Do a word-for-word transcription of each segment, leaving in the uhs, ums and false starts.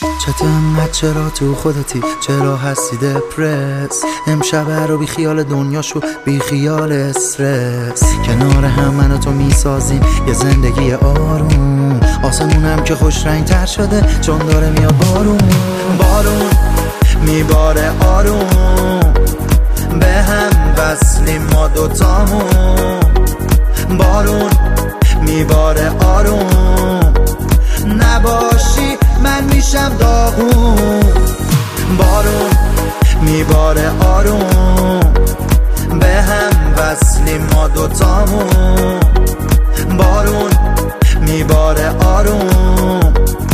چطور چرا تو خودتی، چرا هستی دپرس؟ امشب رو بی خیال دنیاشو، بی خیال استرس. کنار هم من و تو میسازیم یه زندگی آروم، آسمونم که خوش رنگ تر شده چون داره میاد بارون. بارون میباره آروم، به هم وصلیم ما دوتامون. بارون میباره آروم، نباشی من میشم داغون. بارون میباره آروم، به هم وصلیم ما دوتامون. بارون میباره آروم،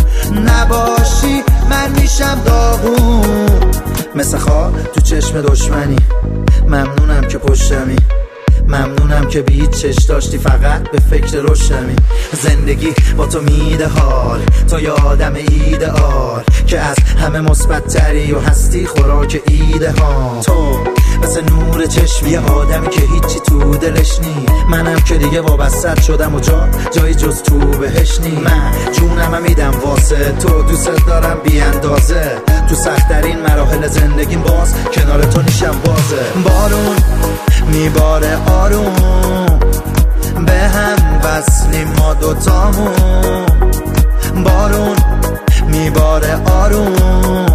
نباشی من میشم داغون. مثل خواب تو چشم دشمنی، ممنونم که پشتمی، ممنونم که بی هیچ چش داشتی فقط به فکر روشنمی. زندگی با تو میده حال، تو یه آدم ایدئال که از همه مثبت تری و هستی خوراک ایده ها. تو مثل نور چشمی، یه آدمی که هیچی تو دلش نی. منم که دیگه وابسته شدم و جا جایی جز تو بهش نی. من جونم میدم واسه تو، دوست دارم بی اندازه. تو سخت‌ترین مراحل زندگیم باز کنار تو نیشم بازه. بارون میباره آروم، به هم وصلیم ما دوتامون. بارون میباره آروم،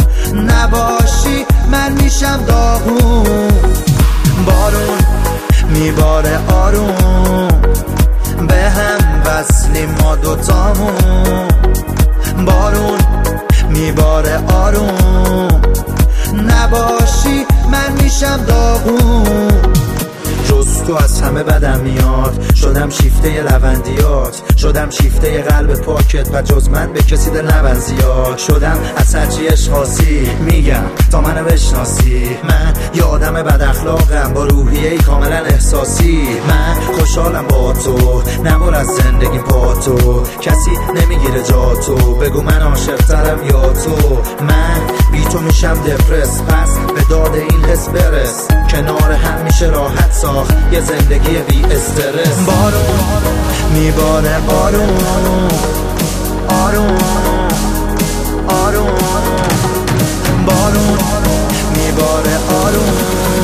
نباشی من میشم داغون. بارون میباره آروم، به هم وصلیم ما دوتامون. بارون میباره آروم، نباشی من میشم داغون. جز تو از همه بدم میاد، شدم شیفته لوندیات، شدم شیفته قلب پاکت و جز من به کسی دل نبند زیاد. شدم از هرچی اشخاصی میگم تا منو بشناسی. من یه آدم بد اخلاقم با روحیه‌ای کاملا احساسی. من خوشحالم با تو، نبر از زندگی پا تو. کسی نمیگیره جا تو، بگو من عاشق‌ترم یا تو. من بی تو میشم دپرس، پس به داد این حس برس. کنار هم میشه راحت ساخت یه زندگی بی استرس. بارون میباره آروم، آروم آروم. بارون میباره آروم،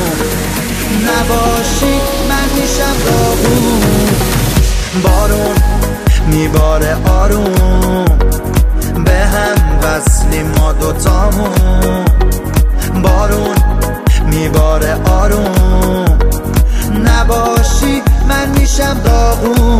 نباشی من میشم داغون. بارون میباره آروم، به هم وصلیم ما دوتامون. بارون میباره آروم، نباشی من میشم داغون.